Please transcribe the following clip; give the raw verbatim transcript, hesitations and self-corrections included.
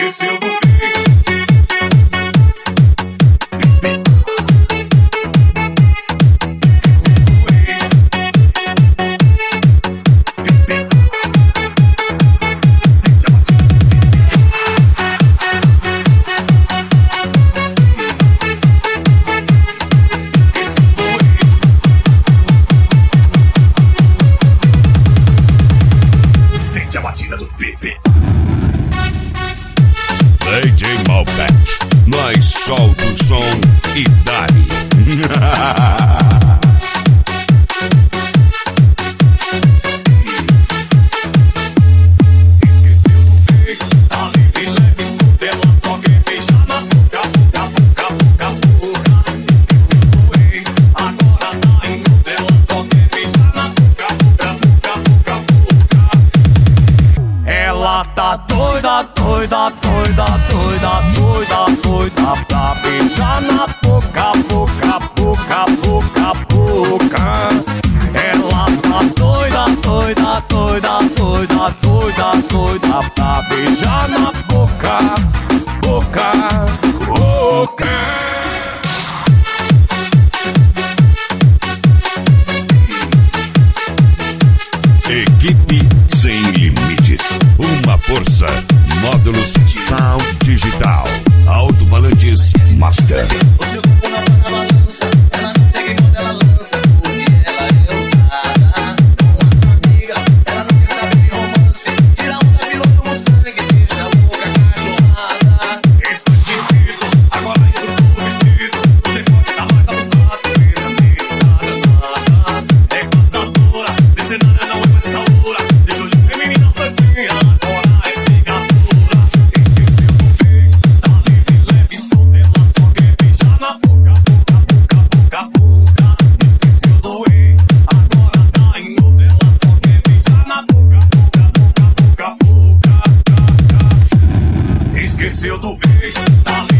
Esqueceu do ex. Sente a batida do Pepe. D J Malbec, nós solta o som e dá-lhe. Esqueceu do ex, tá livre, leve, solta, ela só quer beijar na boca, boca, boca, boca, boca. Esqueceu do ex, agora tá indo dela, só quer beijar na boca, boca, boca, boca, boca. Ela tá doida, doida, doida, doida, doida, doida pra beijar na boca, boca, boca, boca, boca. Ela tá doida, doida, doida, doida, doida, doida pra beijar na boca, boca, boca. Equipe Sem Limites, uma força. Módulos Sound Digital, alto-falantes Master. O seu corpo não tá na balança, ela não segue quando ela lança, porque ela é ousada. Com as amigas, ela não quer saber de romance, tira onda, piloto Mustang, deixa a boca cachorrada. Está esquecido, agora entra no vestido. O decote tá mais avançado, treinamento, nada, nada. É caçadora, nesse cenário não é mais calura. Deixou de ser menina santinha, agora é pegadora. Esqueceu do ex, tá livre, leve, solta, ela só quer beijar na boca, boca, boca, boca, boca. Esqueceu do ex, agora tá indo dela, só quer beijar na boca, boca, boca, boca, boca. Esqueceu do ex, tá livre.